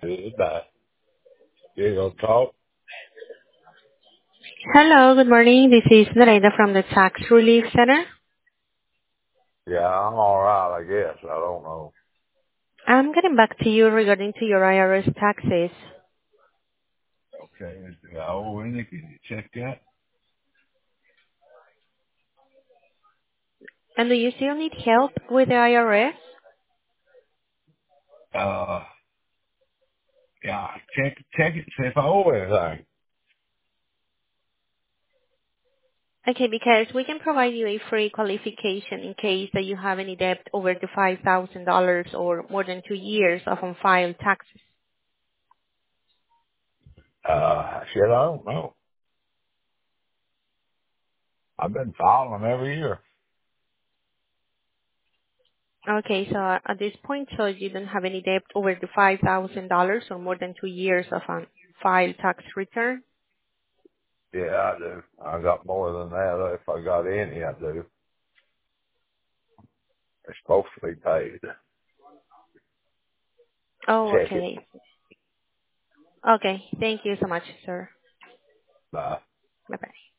Bye. You gonna talk? Hello, good morning. This is Nareda from the Tax Relief Center. Yeah, I'm all right, I guess. I don't know. I'm getting back to you regarding to your IRS taxes. Okay, do I owe any? Can you check that? And do you still need help with the IRS? Uh, yeah, check it, see if I owe anything. Okay, because we can provide you a free qualification in case that you have any debt over the $5,000 or more than 2 years of unfiled taxes. Shit, I don't know. I've been filing them every year. Okay, so at this point, so you don't have any debt over the $5,000 or more than 2 years of unfiled tax return? Yeah, I do. I got more than that. If I got any, I do. It's supposed to be paid. Oh, Check it. okay. Okay, thank you so much, sir. Bye. Bye-bye.